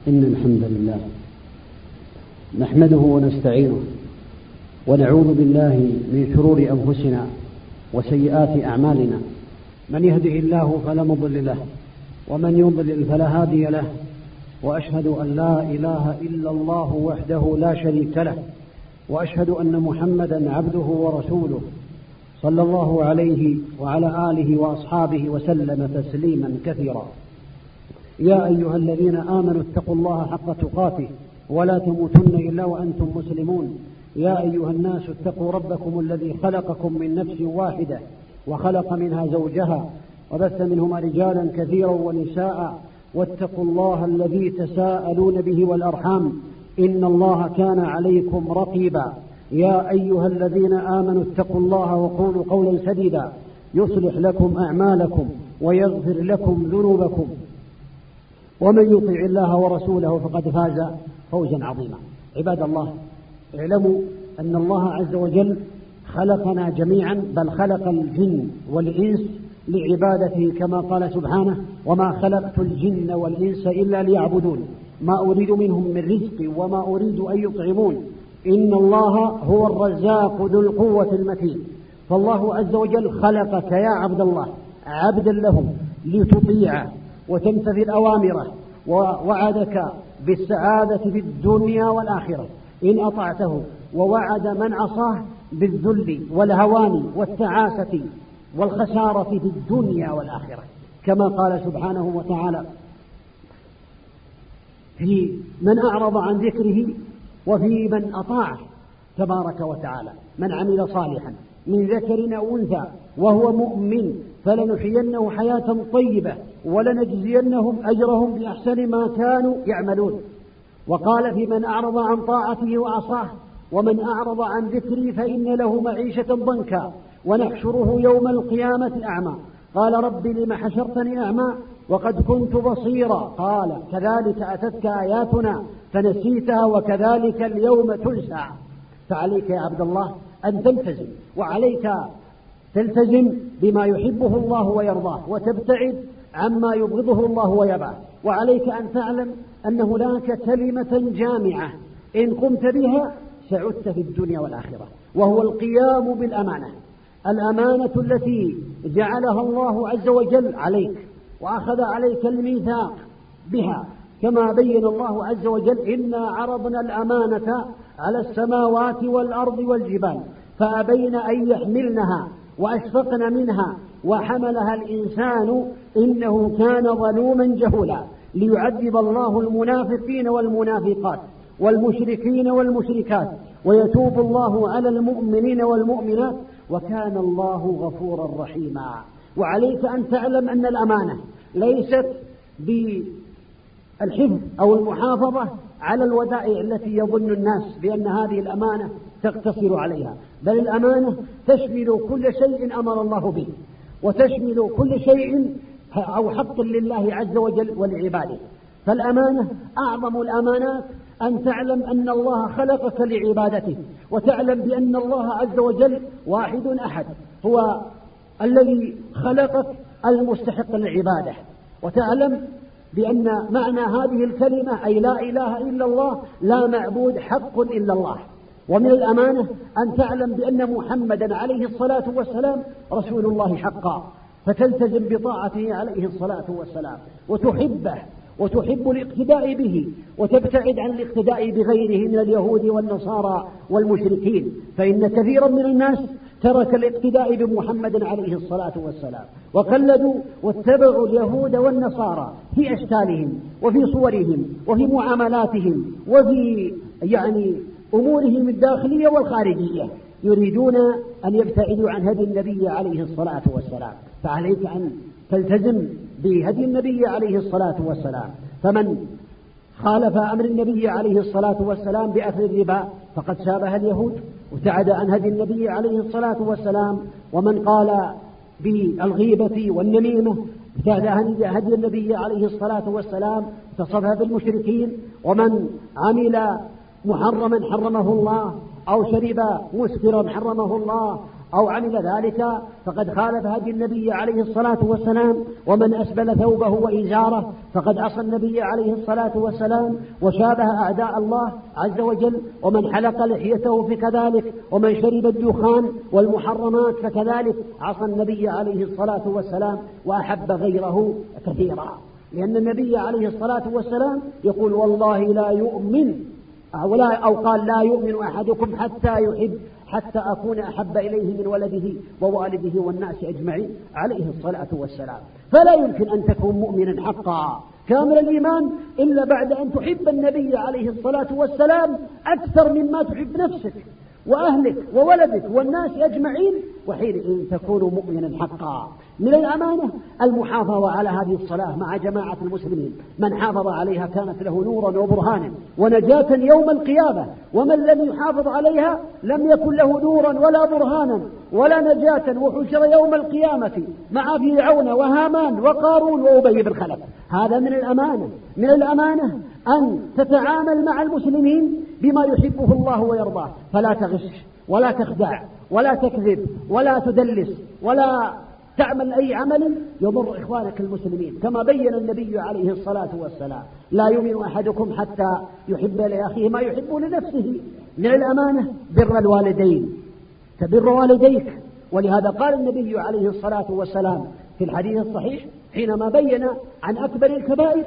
إن الحمد لله نحمده ونستعينه ونعوذ بالله من شرور أنفسنا وسيئات أعمالنا. من يهده الله فلا مضل له ومن يضلل فلا هادي له، وأشهد أن لا إله إلا الله وحده لا شريك له، وأشهد أن محمدا عبده ورسوله صلى الله عليه وعلى آله وأصحابه وسلم تسليما كثيرا. يا أيها الذين آمنوا اتقوا الله حق تقاته ولا تموتن إلا وأنتم مسلمون. يا أيها الناس اتقوا ربكم الذي خلقكم من نفس واحدة وخلق منها زوجها وبث منهما رجالا كثيرا ونساء، واتقوا الله الذي تساءلون به والأرحام إن الله كان عليكم رقيبا. يا أيها الذين آمنوا اتقوا الله وقولوا قولا سديدا يصلح لكم أعمالكم ويغفر لكم ذنوبكم، ومن يطع الله ورسوله فقد فاز فوزا عظيما. عباد الله، اعلموا أن الله عز وجل خلقنا جميعا، بل خلق الجن والإنس لعبادته، كما قال سبحانه: وما خلقت الجن والإنس إلا ليعبدون ما أريد منهم من رزق وما أريد أن يطعمون إن الله هو الرزاق ذو القوة المتين. فالله عز وجل خلقك يا عبد الله عبدا له لتطيعه وتمتثل أوامره، ووعدك بالسعادة في الدنيا والآخرة إن أطعته، ووعد من عصاه بالذل والهوان والتعاسة والخسارة في الدنيا والآخرة، كما قال سبحانه وتعالى في من أعرض عن ذكره وفي من أطاعه تبارك وتعالى: من عمل صالحا من ذكر أو أنثى وهو مؤمن فلنحيينه حياة طيبة ولنجزينهم أجرهم بأحسن ما كانوا يعملون. وقال في من أعرض عن طاعته وعصاه: ومن أعرض عن ذكري فإن له معيشة ضنكا ونحشره يوم القيامة أعمى. قال: رب لم حشرتني أعمى وقد كنت بصيرا. قال: كذلك أتتك آياتنا فنسيتها وكذلك اليوم تنسى. فعليك يا عبد الله أن تلتزم، وعليك تلتزم بما يحبه الله ويرضاه، وتبتعد عما يبغضه الله ويبعه. وعليك أن تعلم أن هناك كلمة جامعة إن قمت بها سعدت في الدنيا والآخرة، وهو القيام بالأمانة، الأمانة التي جعلها الله عز وجل عليك وأخذ عليك الميثاق بها، كما بين الله عز وجل: إنا عرضنا الأمانة على السماوات والأرض والجبال فأبين أن يحملنها وأشفقن منها وحملها الإنسان إنه كان ظلوما جهولا، ليعذب الله المنافقين والمنافقات والمشركين والمشركات ويتوب الله على المؤمنين والمؤمنات وكان الله غفورا رحيما. وعليك أن تعلم أن الأمانة ليست بالحفظ أو المحافظة على الودائع التي يظن الناس بأن هذه الأمانة تقتصر عليها، بل الأمانة تشمل كل شيء أمر الله به، وتشمل كل شيء أو حق لله عز وجل ولعباده. فالأمانة أعظم الأمانات أن تعلم أن الله خلقك لعبادته، وتعلم بأن الله عز وجل واحد أحد، هو الذي خلقك المستحق للعبادة، وتعلم بأن معنى هذه الكلمة أي لا إله إلا الله، لا معبود حق إلا الله. ومن الأمانة أن تعلم بأن محمدا عليه الصلاة والسلام رسول الله حقا، فتلتزم بطاعته عليه الصلاة والسلام وتحبه وتحب الاقتداء به، وتبتعد عن الاقتداء بغيره من اليهود والنصارى والمشركين، فإن كثيرا من الناس ترك الاقتداء بمحمد عليه الصلاة والسلام وقلدوا واتبعوا اليهود والنصارى في أشكالهم وفي صورهم وفي معاملاتهم وفي أمورهم الداخلية والخارجية، يريدون أن يبتعدوا عن هدي النبي عليه الصلاة والسلام. فعليك أن تلتزم بهدي النبي عليه الصلاة والسلام. فمن خالف أمر النبي عليه الصلاة والسلام بأكل الربا فقد شابه اليهود وابتعد عن هدي النبي عليه الصلاة والسلام. ومن قال بالغيبة والنميمة ابتعد عن هدي النبي عليه الصلاة والسلام، تصفى بالمشركين. ومن عمل محرما حرمه الله، أو شرب مسكرا حرمه الله، أو عمل ذلك فقد خالف هدي النبي عليه الصلاة والسلام. ومن أسبل ثوبه وإزاره فقد عصى النبي عليه الصلاة والسلام وشابه أعداء الله عز وجل. ومن حلق لحيته فكذلك، ومن شرب الدخان والمحرمات فكذلك عصى النبي عليه الصلاة والسلام وأحب غيره كثيرا. لأن النبي عليه الصلاة والسلام يقول والله لا يؤمن أو قال لا يؤمن أحدكم حتى أكون أحب إليه من ولده ووالده والناس أجمعين عليه الصلاة والسلام. فلا يمكن أن تكون مؤمنا حقا كامل الإيمان إلا بعد أن تحب النبي عليه الصلاة والسلام أكثر مما تحب نفسك وأهلك وولدك والناس أجمعين، وحينئذ تكون مؤمنا حقا. من الأمانة المحافظة على هذه الصلاة مع جماعة المسلمين. من حافظ عليها كانت له نورا وبرهانا ونجاة يوم القيامة، ومن لم يحافظ عليها لم يكن له نورا ولا برهانا ولا نجاة، وحشر يوم القيامة مع فرعون وهامان وقارون وأبي بن خلف. هذا من الأمانة. من الأمانة أن تتعامل مع المسلمين بما يحبه الله ويرضاه، فلا تغش ولا تخدع ولا تكذب ولا تدلس ولا تعمل أي عمل يضر إخوانك المسلمين، كما بين النبي عليه الصلاة والسلام لا يؤمن أحدكم حتى يحب لأخيه ما يحب لنفسه. من الأمانة بر الوالدين، تبر والديك. ولهذا قال النبي عليه الصلاة والسلام في الحديث الصحيح حينما بين عن أكبر الكبائر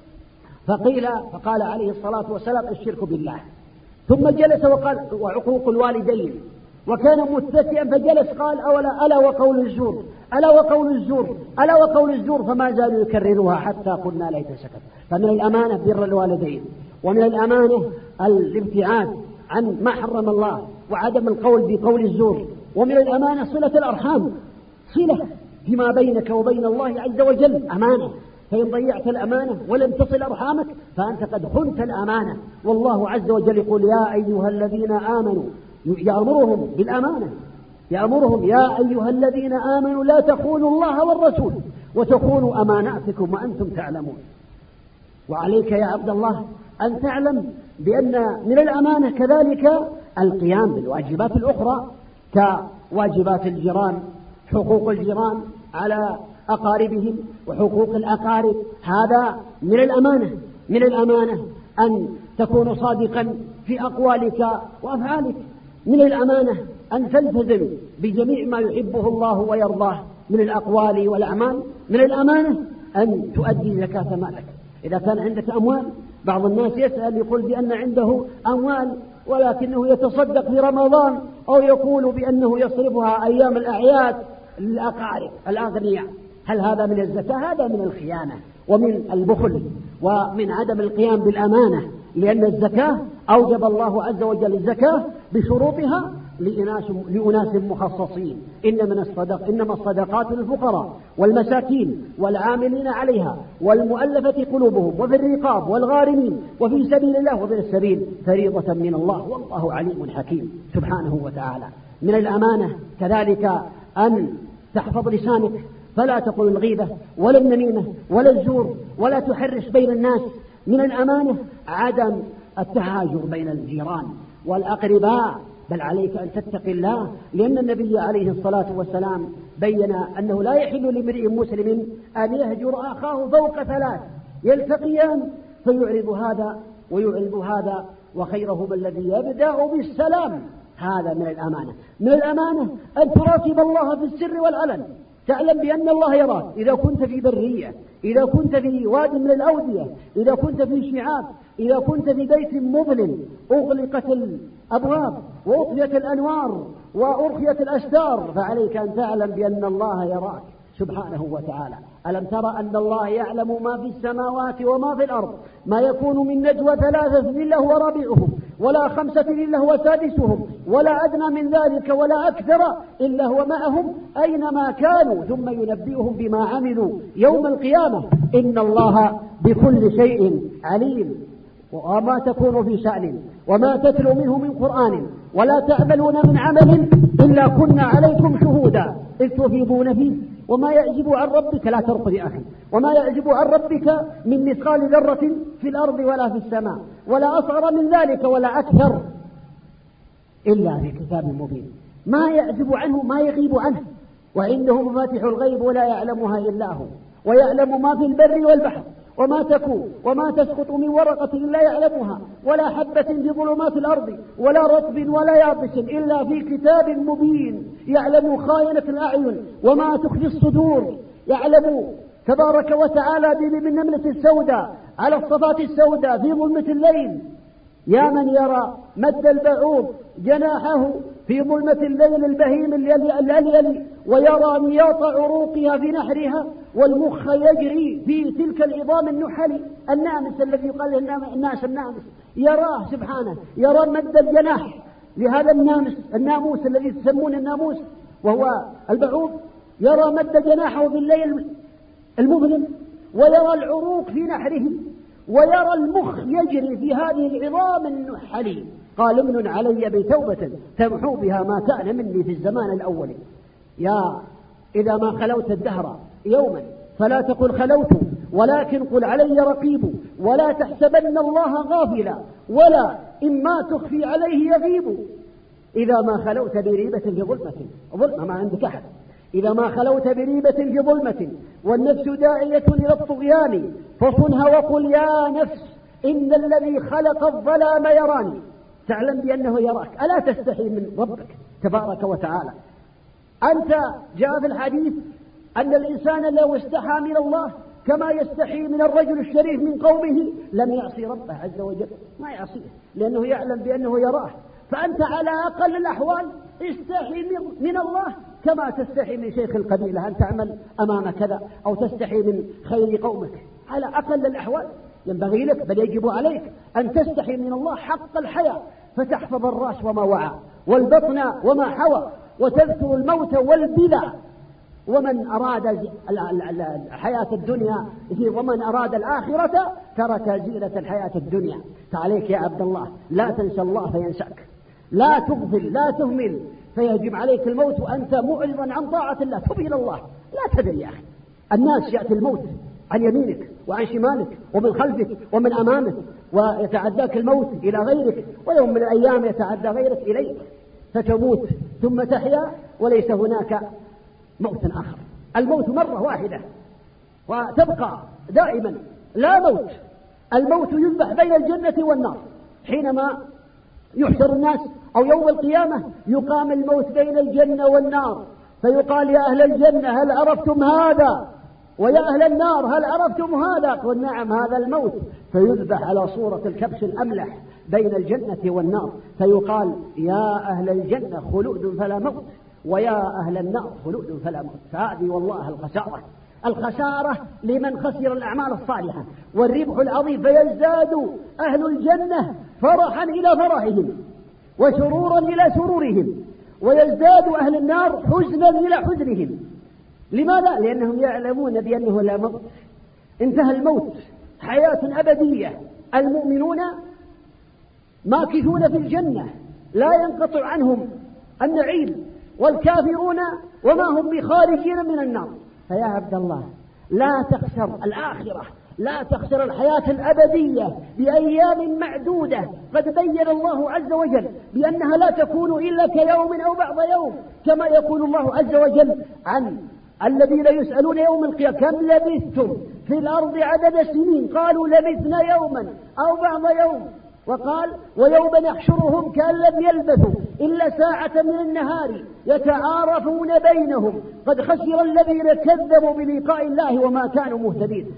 فقال عليه الصلاة والسلام الشرك بالله، ثم جلس وقال وعقوق الوالدين، وكان متكئا فجلس قال ألا وقول الزور ألا وقول الزور ألا وقول الزور، فما زالوا يكررها حتى قلنا ليت سكت. فمن الأمانة بر الوالدين، ومن الأمانة الابتعاد عن ما حرم الله وعدم القول بقول الزور، ومن الأمانة صلة الأرحام، صلة فيما بينك وبين الله عز وجل أمانة، فإن ضيعت الأمانة ولم تصل أرحامك فأنت قد خنت الأمانة. والله عز وجل يقول يا أيها الذين آمنوا، يأمرهم بالأمانة، يأمرهم يا أيها الذين آمنوا لا تخونوا الله والرسول وتخونوا أماناتكم وأنتم تعلمون. وعليك يا عبد الله أن تعلم بأن من الأمانة كذلك القيام بالواجبات الأخرى كواجبات الجيران، حقوق الجيران على أقاربهم وحقوق الأقارب. هذا من الأمانة. من الأمانة أن تكون صادقا في أقوالك وأفعالك. من الأمانة أن تلتزم بجميع ما يحبه الله ويرضاه من الأقوال والأعمال. من الأمانة أن تؤدي زكاة مالك. إذا كان عندك أموال، بعض الناس يسأل يقول بأن عنده أموال ولكنه يتصدق في رمضان، أو يقول بأنه يصرفها أيام الأعياد للأقارب الأغنياء. هل هذا من الزكاة؟ هذا من الخيانة ومن البخل ومن عدم القيام بالأمانة، لأن الزكاة أوجب الله عز وجل الزكاة بشروطها لأناس مخصصين. إنما الصدقات للفقراء والمساكين والعاملين عليها والمؤلفة قلوبهم وفي الرقاب والغارمين وفي سبيل الله وفي السبيل فريضة من الله والله عليم حكيم سبحانه وتعالى. من الأمانة كذلك أن تحفظ لسانك، فلا تقل الغيبة ولا النميمة ولا الزور ولا تحرش بين الناس. من الأمانة عدم التهاجر بين الجيران والأقرباء، بل عليك أن تتقي الله، لأن النبي عليه الصلاة والسلام بين أنه لا يحل لامرئ مسلم أن يهجر أخاه فوق 3 يلتقيان فيعرض هذا ويعرض هذا وخيرهما الذي يبدأ بالسلام. هذا من الأمانة. من الأمانة أن تراقب الله في السر والعلن، تعلم بأن الله يراك إذا كنت في برية، إذا كنت في واد من الأودية، إذا كنت في شعاب، إذا كنت في بيت مظلم أغلقت الأبواب وأطفئت الأنوار وأرخيت الأستار، فعليك أن تعلم بأن الله يراك سبحانه وتعالى. ألم ترى أن الله يعلم ما في السماوات وما في الأرض؟ ما يكون من نجوى 3 إلا هو رابعهم ولا 5 إلا هو سادسهم ولا أدنى من ذلك ولا أكثر إلا هو معهم أينما كانوا ثم ينبئهم بما عملوا يوم القيامة إن الله بكل شيء عليم. وما تكون في شأن وما تتلو منه من قرآن ولا تعملون من عمل إلا كنا عليكم شهودا إذ تفيضون فيه وما يعجب عن ربك، لا ترقد يا أخي، وما يعجب عن ربك من مثقال ذرة في الأرض ولا في السماء ولا أصغر من ذلك ولا أكثر إلا في كتاب مبين. ما يعزب عنه ما يغيب عنه، وعنده مفاتيح الغيب ولا يعلمها إلا هو، ويعلم ما في البر والبحر وما تكون وما تسقط من ورقة إلا يعلمها، ولا حبة في ظلمات الأرض ولا رطب ولا يابس إلا في كتاب مبين، يعلم خائنة الأعين وما تخفي الصدور، يعلم تبارك وتعالى من النملة السوداء على الصفات السوداء في ظلمة الليل. يا من يرى مد البعوض جناحه في ظلمة الليل البهيم الأليل، ويرى نياط عروقها في نحرها، والمخ يجري في تلك العظام النحل النامس الذي يقال الناس النامس، يراه سبحانه، يرى مد الجناح لهذا الناموس الذي تسمون الناموس وهو البعوض، يرى مد جناحه في الليل المظلم، ويرى العروق في نحره، ويرى المخ يجري في هذه العظام النحل. قال امن علي بتوبة تمحو بها ما كان مني في الزمان الأول. يا إذا ما خلوت الدهر يوما فلا تقل خلوت، ولكن قل علي رقيب، ولا تحسبن الله غافلا، ولا إما تخفي عليه يغيب. إذا ما خلوت بريبة في ظلمة ما عندك أحد، إذا ما خلوت بريبة في ظلمة والنفس داعية إلى الطغيان، فصنها وقل يا نفس إن الذي خلق الظلام يراني. تعلم بأنه يراك، ألا تستحي من ربك تبارك وتعالى؟ أنت جاء في الحديث أن الإنسان لو استحى من الله كما يستحي من الرجل الشريف من قومه لم يعصي ربه عز وجل، ما يعصيه لأنه يعلم بأنه يراه. فأنت على أقل الأحوال استحي من الله كما تستحي من شيخ القبيلة أن تعمل أمام كذا، أو تستحي من خير قومك. على أقل الأحوال ينبغي لك بل يجب عليك أن تستحي من الله حق الحياة، فتحفظ الرأس وما وعى والبطن وما حوى، وتذكر الموت والبلى. ومن أراد الحياة الدنيا ومن أراد الآخرة ترك زينة الحياة الدنيا. فعليك يا عبد الله لا تنسى الله فينساك، لا تغفل لا تهمل فيهجم عليك الموت وأنت معرضا عن طاعة الله. تب إلى الله، لا تدري يا أخي، الناس يأتي الموت عن يمينك وعن شمالك ومن خلفك ومن أمامك، ويتعداك الموت إلى غيرك، ويوم من الأيام يتعدى غيرك إليك، فتموت ثم تحيا وليس هناك موت آخر. الموت مرة واحدة وتبقى دائما، لا موت. الموت يذبح بين الجنة والنار، حينما يحشر الناس أو يوم القيامة يقام الموت بين الجنة والنار، فيقال يا أهل الجنة هل عرفتم هذا؟ ويا أهل النار هل عرفتم هذا؟ قل نعم هذا الموت. فيذبح على صورة الكبش الأملح بين الجنة والنار، فيقال يا أهل الجنة خلود فلا موت، ويا أهل النار خلود فلا موت. فهذه والله الخسارة لمن خسر الأعمال الصالحة، والربح العظيم. فيزداد أهل الجنة فرحا إلى فرحهم وسرورا إلى سرورهم، ويزداد أهل النار حزنا إلى حزنهم. لماذا؟ لأنهم يعلمون بأنه لا موت، انتهى الموت، حياة أبدية. المؤمنون ماكثون في الجنة لا ينقطع عنهم النعيم، والكافرون وما هم بخارجين من النار. فيا عبد الله لا تخسر الآخرة، لا تخسر الحياة الأبدية بأيام معدودة قد بين الله عز وجل بأنها لا تكون إلا كيوم أو بعض يوم، كما يقول الله عز وجل عن الذين يسألون يوم القيامة كم لبثتم في الأرض عدد سنين؟ قالوا لبثنا يوما أو بعض يوم. وقال ويوم نحشرهم كأن لم يلبثوا إلا ساعة من النهار يتعارفون بينهم قد خسر الذين كذبوا بلقاء الله وما كانوا مهتدين.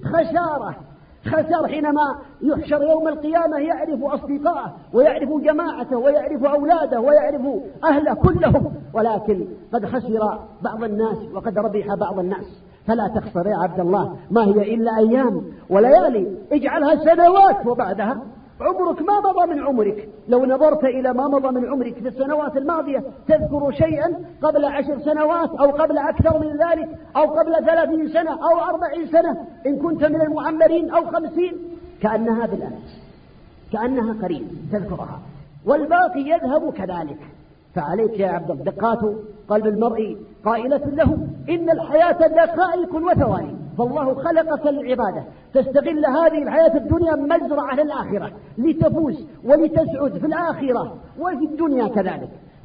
خسارة حينما يحشر يوم القيامة يعرف أصدقائه ويعرف جماعته ويعرف أولاده ويعرف أهله كلهم، ولكن قد خسر بعض الناس وقد ربح بعض الناس. فلا تخسر يا عبد الله، ما هي إلا أيام وليالي، اجعلها سنوات وبعدها عمرك ما مضى من عمرك. لو نظرت إلى ما مضى من عمرك في السنوات الماضية تذكر شيئا قبل 10 سنوات أو قبل أكثر من ذلك أو قبل 30 سنة أو 40 سنة إن كنت من المعمرين أو 50، كأنها بالأمس، كأنها قريب تذكرها، والباقي يذهب كذلك. فعليك يا عبد دقات قلب المرء قائلة له إن الحياة دقائق وثواني، فالله خلقك للعبادة، تستغل هذه الحياة الدنيا مزرعة للآخرة لتفوز ولتسعد في الآخرة وفي الدنيا كذلك.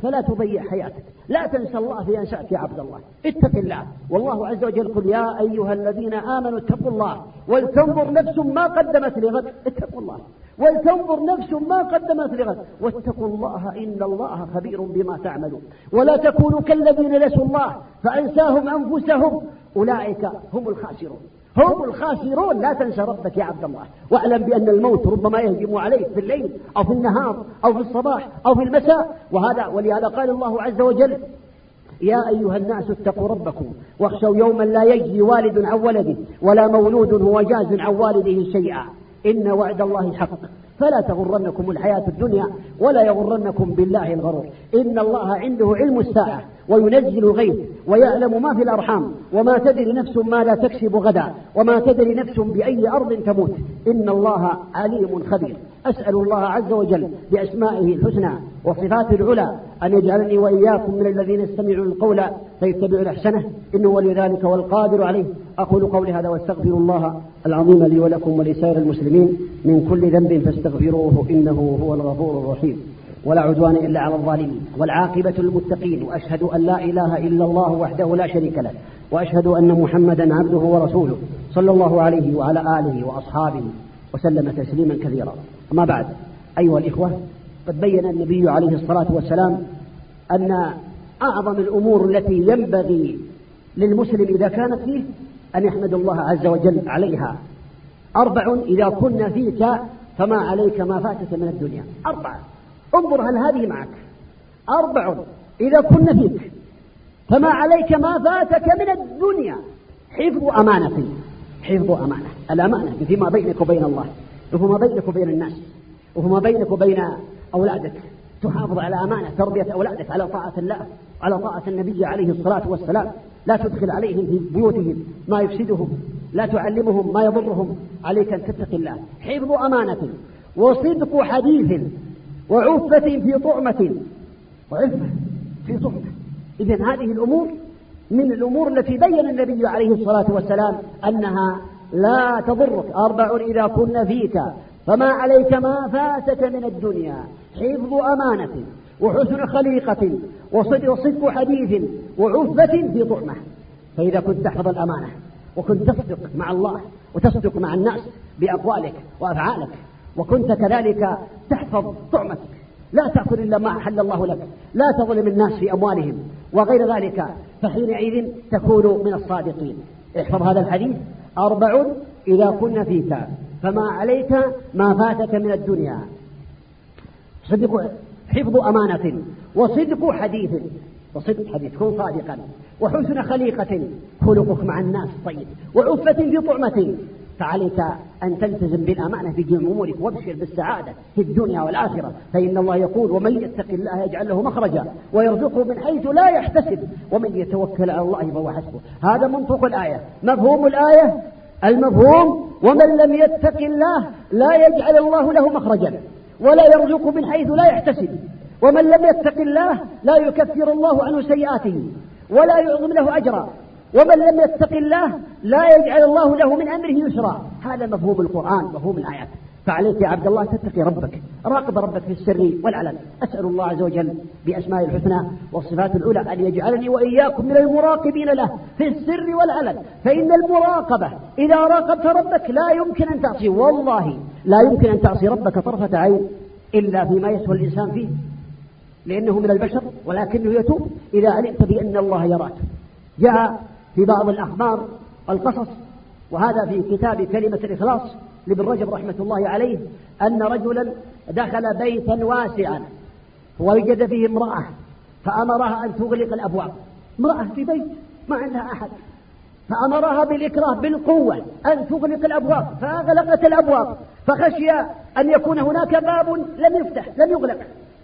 فلا تضيع حياتك، لا تنسى الله في أنساك يا عبد الله، اتق الله. والله عز وجل يقول يا أيها الذين آمنوا اتقوا الله ولتنظر نفس ما قدمت لغد، اتقوا الله ولتنظر نفس ما قدمت لغد واتقوا الله إن الله خبير بما تعملون. ولا تكونوا كالذين نسوا الله فأنساهم أنفسهم أولئك هم الخاسرون، هم الخاسرون. لا تنسى ربك يا عبد الله، واعلم بأن الموت ربما يهجم عليك في الليل أو في النهار أو في الصباح أو في المساء. ولهذا قال الله عز وجل يا أيها الناس اتقوا ربكم واخشوا يوما لا يجزي والد عن ولده ولا مولود هو جاز عن والده شيئا إن وعد الله حق فلا تغرنكم الحياة الدنيا ولا يغرنكم بالله الغرور. إن الله عنده علم الساعة وينزل الغيث ويعلم ما في الأرحام وما تدري نفس ما لا تكسب غدا وما تدري نفس بأي أرض تموت إن الله عليم خبير. أسأل الله عز وجل بأسمائه الحسنى وصفاته العلى أن يجعلني وإياكم من الذين يستمعون القول فيتبعون أحسنه إنه ولي ذلك والقادر عليه. أقول قولي هذا واستغفر الله العظيم لي ولكم ولسائر المسلمين من كل ذنب فاستغفروه إنه هو الغفور الرحيم. ولا عدوان إلا على الظالمين والعاقبة للمتقين. وأشهد أن لا إله إلا الله وحده لا شريك له وأشهد أن محمدا عبده ورسوله صلى الله عليه وعلى آله وأصحابه وسلم تسليما كثيرا. أما بعد أيها الإخوة، قد بين النبي عليه الصلاة والسلام أن أعظم الأمور التي ينبغي للمسلم إذا كانت فيه أن يحمد الله عز وجل عليها. 4 إذا كنا فيك فما عليك ما فاتك من الدنيا. 4 انظر هل هذه معك. 4 إذا كنا فيك فما عليك ما فاتك من الدنيا. حفظ أمانة، حفظ أمانة، الأمانة فيما بينك وبين الله وفيما بينك وبين الناس وفيما بينك وبين أولادك. تحافظ على أمانة تربية أولادك على طاعة الله على طاعة النبي عليه الصلاة والسلام. لا تدخل عليهم في بيوتهم ما يفسدهم، لا تعلمهم ما يضرهم. عليك أن تتقي الله. حفظ أمانة وصدق حديث وعفة في طعمة وعفة في طعمة. إذن هذه الأمور من الأمور التي بين النبي عليه الصلاة والسلام أنها لا تضرك. 4 إذا كنا فيك فما عليك ما فاتك من الدنيا. حفظ أمانة وحسن خليقة وصدق حديث وعفة في طعمة. فإذا كنت تحفظ الأمانة وكنت تصدق مع الله وتصدق مع الناس بأقوالك وأفعالك وكنت كذلك تحفظ طعمتك، لا تأكل إلا ما أحل الله لك، لا تظلم الناس في أموالهم وغير ذلك، فحينئذ تكون من الصادقين. احفظ هذا الحديث. 4 إذا كنا فيك فما عليك ما فاتك من الدنيا. حفظ أمانة وصدق حديث كن صادقا وحسن خليقة خلقك مع الناس طيب وعفة في طعمة. فعليك أن تلتزم بالأمانة في جميع أمورك وابشر بالسعادة في الدنيا والآخرة. فإن الله يقول ومن يتق الله يجعل له مخرجا ويرزقه من حيث لا يحتسب ومن يتوكل على الله فهو حسبه. هذا منطق الآية. مفهوم الآية المفهوم ومن لم يتق الله لا يجعل الله له مخرجا ولا يرزقه من حيث لا يحتسب ومن لم يتق الله لا يكفر الله عنه سيئاته ولا يعظم له أجرا ومن لم يتق الله لا يجعل الله له من أمره يسرا. هذا مفهوم القرآن مفهوم الآيات. فعليك يا عبد الله تتقي ربك، راقب ربك في السر والعلن. أسأل الله عز وجل بأسماء الحسنى والصفات العلى أن يجعلني وإياكم من المراقبين له في السر والعلن. فإن المراقبة إذا راقبت ربك لا يمكن أن تعصي، والله لا يمكن أن تعصي ربك طرفة عين إلا فيما يسوى الإنسان فيه لأنه من البشر ولكنه يتوب إذا علمت بأن الله يراك. جاء في بعض الأخبار القصص وهذا في كتاب كلمة الإخلاص لابن رجب رحمة الله عليه أن رجلا دخل بيتا واسعا ووجد فيه امرأة فأمرها أن تغلق الأبواب. امرأة في بيت ما عندها أحد فأمرها بالإكراه بالقوة أن تغلق الأبواب فأغلقت الأبواب فخشي أن يكون هناك باب لم يفتح لم يغلق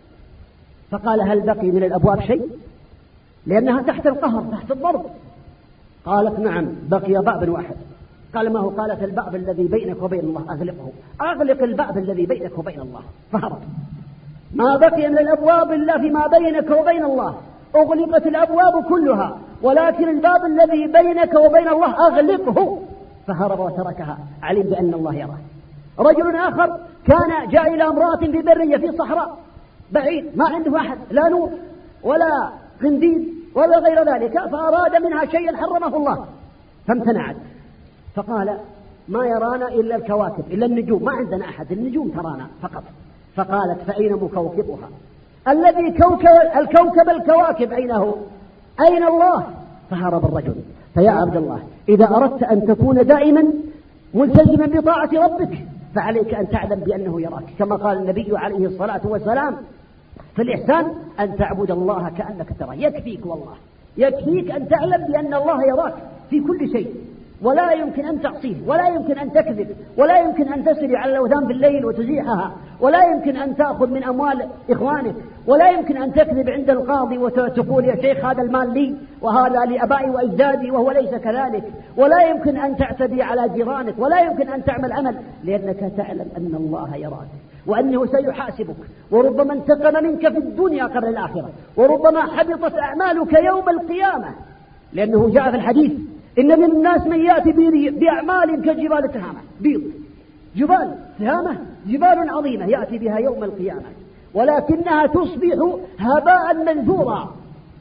فقال هل بقي من الأبواب شيء لأنها تحت القهر تحت الضرب؟ قالت نعم بقي باب واحد. قال ما هو؟ قالت الباب الذي بينك وبين الله أغلقه، أغلق الباب الذي بينك وبين الله. فهرب. ما بقي من الأبواب إلا فيما بينك وبين الله، أغلقت الأبواب كلها ولكن الباب الذي بينك وبين الله أغلقه. فهرب وتركها علم بأن الله يراه. رجل آخر كان جاء إلى امرأة في برية في صحراء بعيد ما عنده أحد لا نور ولا قنديل ولا غير ذلك، فأراد منها شيئا حرمه الله فامتنعت، فقال ما يرانا إلا الكواكب إلا النجوم، ما عندنا أحد، النجوم ترانا فقط. فقالت فأين مكوكبها الذي الكوكب الكواكب أين هو؟ أين الله؟ فهرب الرجل. فيا عبد الله إذا أردت أن تكون دائما ملتزما بطاعة ربك فعليك أن تعلم بأنه يراك، كما قال النبي عليه الصلاة والسلام في الإحسان أن تعبد الله كأنك تراه. يكفيك والله، يكفيك أن تعلم بأن الله يراك في كل شيء، ولا يمكن أن تعصيه، ولا يمكن أن تكذب، ولا يمكن أن تسري على الأوثان بالليل وتزيحها، ولا يمكن أن تأخذ من أموال إخوانك، ولا يمكن أن تكذب عند القاضي وتقول يا شيخ هذا المال لي وهذا لأبائي وأجدادي وهو ليس كذلك، ولا يمكن أن تعتدي على جيرانك، ولا يمكن أن تعمل عمل، لأنك تعلم أن الله يراك وأنه سيحاسبك، وربما انتقم منك في الدنيا قبل الآخرة، وربما حبطت أعمالك يوم القيامة، لأنه جاء في الحديث إن من الناس من يأتي بأعمال كجبال تهامة، بيض جبال تهامة، جبال عظيمة يأتي بها يوم القيامة ولكنها تصبح هباء منثورا.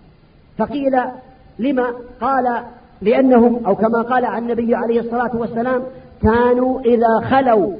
فقيل لما؟ قال لأنهم أو كما قال عن النبي عليه الصلاة والسلام كانوا إذا خلوا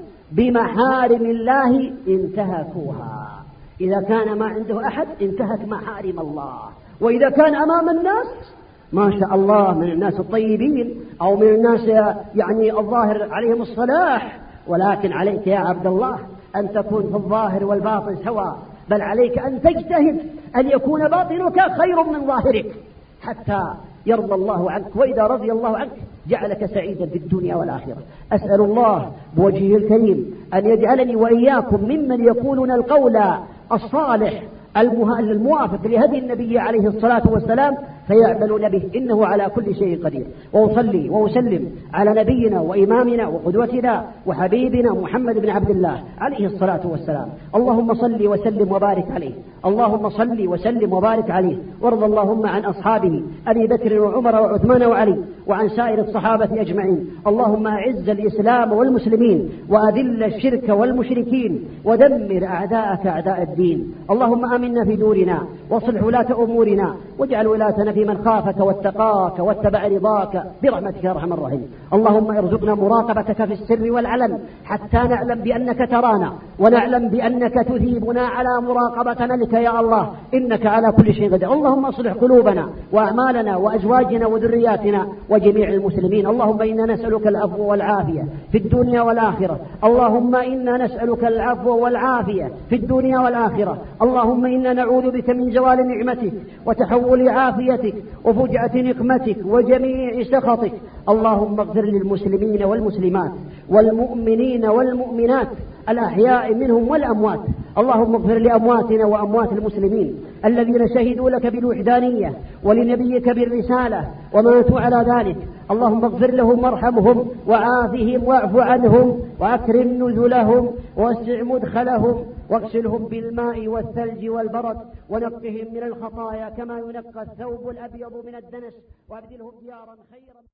بمحارم الله انتهكوها. إذا كان ما عنده أحد انتهك محارم الله، وإذا كان أمام الناس ما شاء الله من الناس الطيبين أو من الناس يعني الظاهر عليهم الصلاح، ولكن عليك يا عبد الله أن تكون في الظاهر والباطن سواء، بل عليك أن تجتهد أن يكون باطنك خير من ظاهرك حتى يرضى الله عنك، وإذا رضي الله عنك جعلك سعيدا في الدنيا والآخرة. أسأل الله بوجهه الكريم أن يجعلني وإياكم ممن يقولون القول الصالح الموافق لهدي النبي عليه الصلاة والسلام فيعملون به، إنه على كل شيء قدير. وأصلي وأسلم على نبينا وإمامنا وقدوتنا وحبيبنا محمد بن عبد الله عليه الصلاة والسلام. اللهم صل وسلم وبارك عليه، اللهم صل وسلم وبارك عليه، وارض اللهم عن أصحابه أبي بكر وعمر وعثمان وعلي وعن سائر الصحابة أجمعين. اللهم أعز الإسلام والمسلمين وأذل الشرك والمشركين ودمر أعداءك أعداء الدين. اللهم آمنا في دورنا واصلح ولاة أمورنا واجعل ولايتنا في من خافك واتقاك واتبع رضاك برحمتك يا أرحم الراحمين. اللهم ارزقنا مراقبتك في السر والعلن حتى نعلم بأنك ترانا ونعلم بأنك تثيبنا على مراقبتنا لك يا الله، إنك على كل شيء قدير. اللهم اصلح قلوبنا وأعمالنا وأزواجنا وذرياتنا وجميع المسلمين. اللهم إنا نسألك العفو والعافية في الدنيا والآخرة، اللهم إنا نسألك العفو والعافية في الدنيا والآخرة. اللهم إنا نعوذ بك من زوال نعمتك وتحول عافيتك وفجأة نقمتك وجميع سخطك. اللهم اغفر للمسلمين والمسلمات والمؤمنين والمؤمنات الأحياء منهم والأموات. اللهم اغفر لأمواتنا وأموات المسلمين الذين شهدوا لك بالوحدانية ولنبيك بالرسالة وماتوا على ذلك. اللهم اغفر لهم وارحمهم وعافهم واعف عنهم وأكرم نزلهم ووسع مدخلهم واغسلهم بالماء والثلج والبرد ونقهم من الخطايا كما ينقى الثوب الأبيض من الدنس وأبدلهم ديارا خيرا.